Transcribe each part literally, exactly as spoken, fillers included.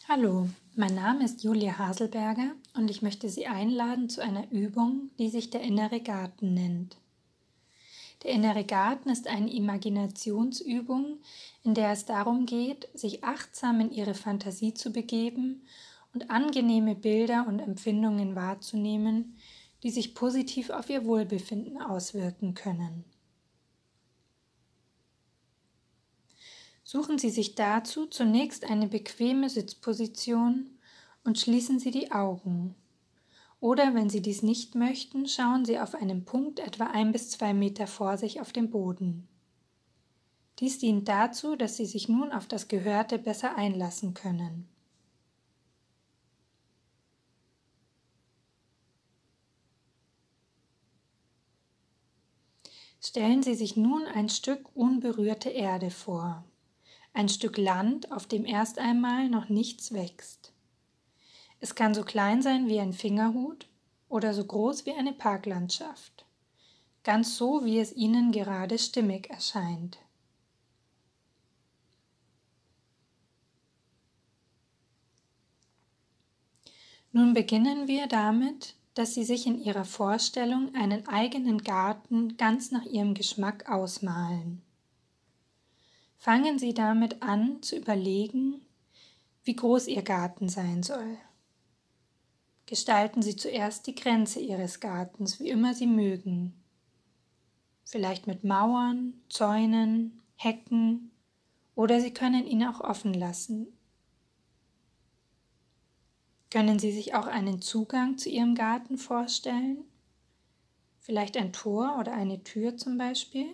Hallo, mein Name ist Julia Haselberger und ich möchte Sie einladen zu einer Übung, die sich der innere Garten nennt. Der innere Garten ist eine Imaginationsübung, in der es darum geht, sich achtsam in Ihre Fantasie zu begeben und angenehme Bilder und Empfindungen wahrzunehmen, die sich positiv auf Ihr Wohlbefinden auswirken können. Suchen Sie sich dazu zunächst eine bequeme Sitzposition und schließen Sie die Augen. Oder wenn Sie dies nicht möchten, schauen Sie auf einen Punkt etwa ein bis zwei Meter vor sich auf dem Boden. Dies dient dazu, dass Sie sich nun auf das Gehörte besser einlassen können. Stellen Sie sich nun ein Stück unberührte Erde vor. Ein Stück Land, auf dem erst einmal noch nichts wächst. Es kann so klein sein wie ein Fingerhut oder so groß wie eine Parklandschaft. Ganz so, wie es Ihnen gerade stimmig erscheint. Nun beginnen wir damit, dass Sie sich in Ihrer Vorstellung einen eigenen Garten ganz nach Ihrem Geschmack ausmalen. Fangen Sie damit an zu überlegen, wie groß Ihr Garten sein soll. Gestalten Sie zuerst die Grenze Ihres Gartens, wie immer Sie mögen. Vielleicht mit Mauern, Zäunen, Hecken oder Sie können ihn auch offen lassen. Können Sie sich auch einen Zugang zu Ihrem Garten vorstellen? Vielleicht ein Tor oder eine Tür zum Beispiel?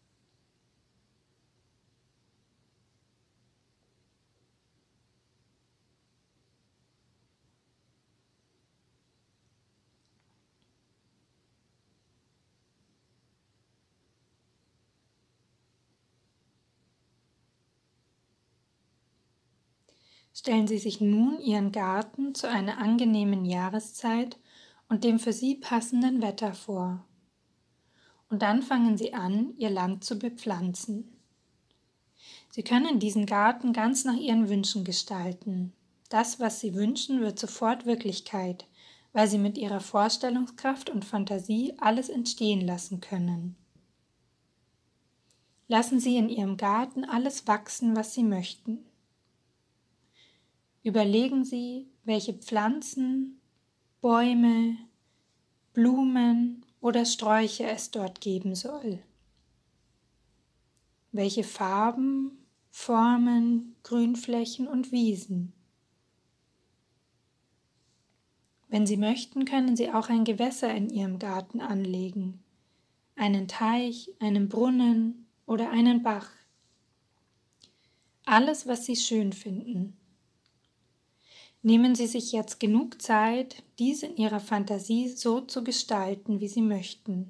Stellen Sie sich nun Ihren Garten zu einer angenehmen Jahreszeit und dem für Sie passenden Wetter vor. Und dann fangen Sie an, Ihr Land zu bepflanzen. Sie können diesen Garten ganz nach Ihren Wünschen gestalten. Das, was Sie wünschen, wird sofort Wirklichkeit, weil Sie mit Ihrer Vorstellungskraft und Fantasie alles entstehen lassen können. Lassen Sie in Ihrem Garten alles wachsen, was Sie möchten. Überlegen Sie, welche Pflanzen, Bäume, Blumen oder Sträucher es dort geben soll. Welche Farben, Formen, Grünflächen und Wiesen. Wenn Sie möchten, können Sie auch ein Gewässer in Ihrem Garten anlegen, einen Teich, einen Brunnen oder einen Bach. Alles, was Sie schön finden. Nehmen Sie sich jetzt genug Zeit, dies in Ihrer Fantasie so zu gestalten, wie Sie möchten.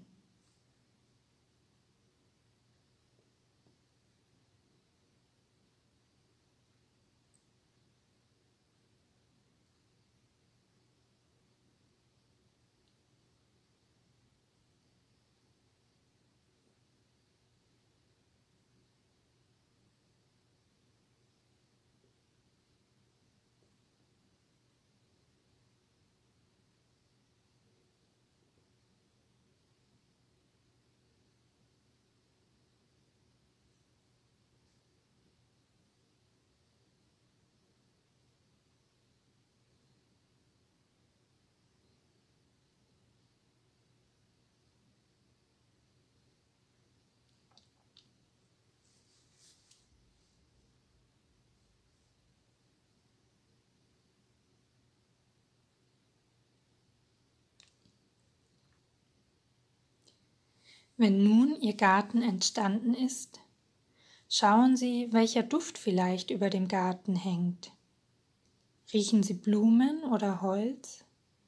Wenn nun Ihr Garten entstanden ist, schauen Sie, welcher Duft vielleicht über dem Garten hängt. Riechen Sie Blumen oder Holz?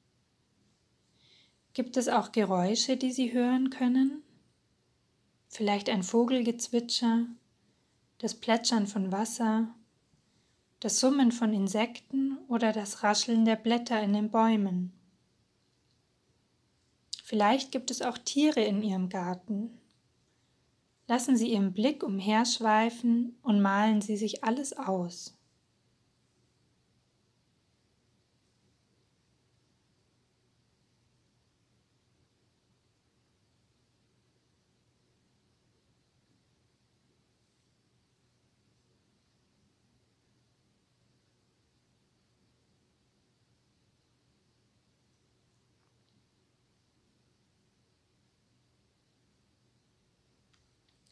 Gibt es auch Geräusche, die Sie hören können? Vielleicht ein Vogelgezwitscher, das Plätschern von Wasser, das Summen von Insekten oder das Rascheln der Blätter in den Bäumen. Vielleicht gibt es auch Tiere in Ihrem Garten. Lassen Sie Ihren Blick umherschweifen und malen Sie sich alles aus.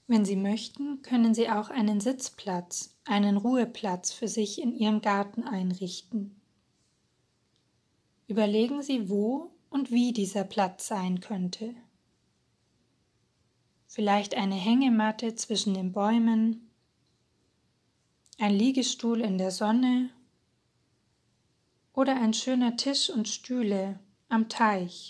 Wenn Sie möchten, können Sie auch einen Sitzplatz, einen Ruheplatz für sich in Ihrem Garten einrichten. Überlegen Sie, wo und wie dieser Platz sein könnte. Vielleicht eine Hängematte zwischen den Bäumen, ein Liegestuhl in der Sonne oder ein schöner Tisch und Stühle am Teich.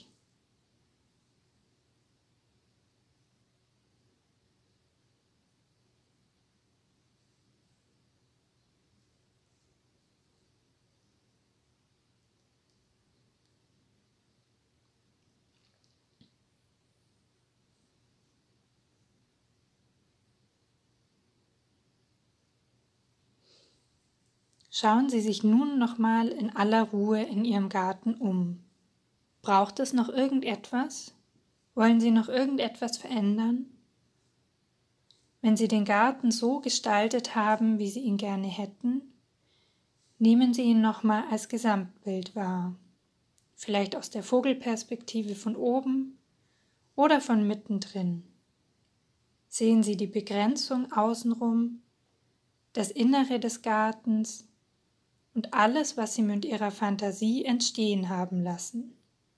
Schauen Sie sich nun nochmal in aller Ruhe in Ihrem Garten um. Braucht es noch irgendetwas? Wollen Sie noch irgendetwas verändern? Wenn Sie den Garten so gestaltet haben, wie Sie ihn gerne hätten, nehmen Sie ihn nochmal als Gesamtbild wahr. Vielleicht aus der Vogelperspektive von oben oder von mittendrin. Sehen Sie die Begrenzung außenrum, das Innere des Gartens und alles, was Sie mit Ihrer Fantasie entstehen haben lassen.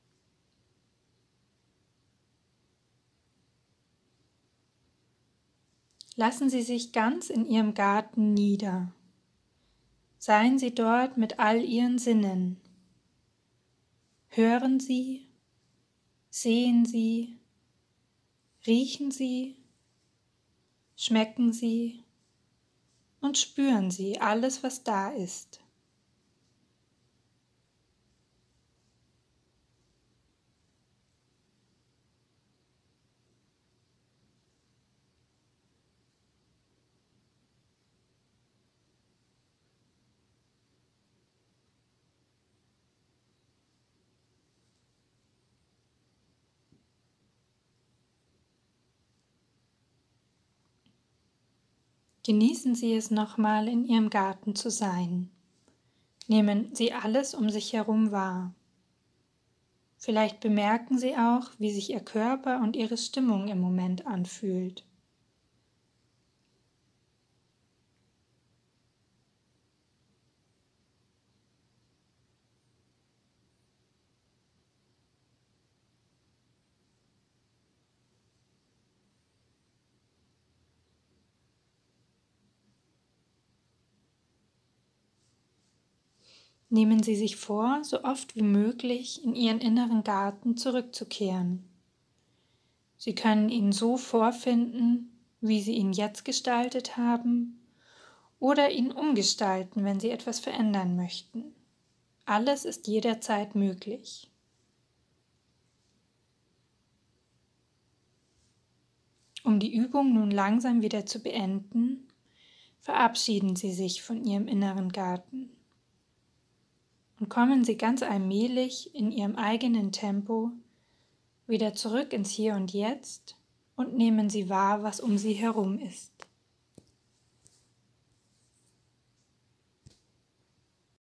Lassen Sie sich ganz in Ihrem Garten nieder. Seien Sie dort mit all Ihren Sinnen. Hören Sie, sehen Sie, riechen Sie, schmecken Sie und spüren Sie alles, was da ist. Genießen Sie es nochmal, in Ihrem Garten zu sein. Nehmen Sie alles um sich herum wahr. Vielleicht bemerken Sie auch, wie sich Ihr Körper und Ihre Stimmung im Moment anfühlt. Nehmen Sie sich vor, so oft wie möglich in Ihren inneren Garten zurückzukehren. Sie können ihn so vorfinden, wie Sie ihn jetzt gestaltet haben, oder ihn umgestalten, wenn Sie etwas verändern möchten. Alles ist jederzeit möglich. Um die Übung nun langsam wieder zu beenden, verabschieden Sie sich von Ihrem inneren Garten und kommen Sie ganz allmählich in Ihrem eigenen Tempo wieder zurück ins Hier und Jetzt und nehmen Sie wahr, was um Sie herum ist.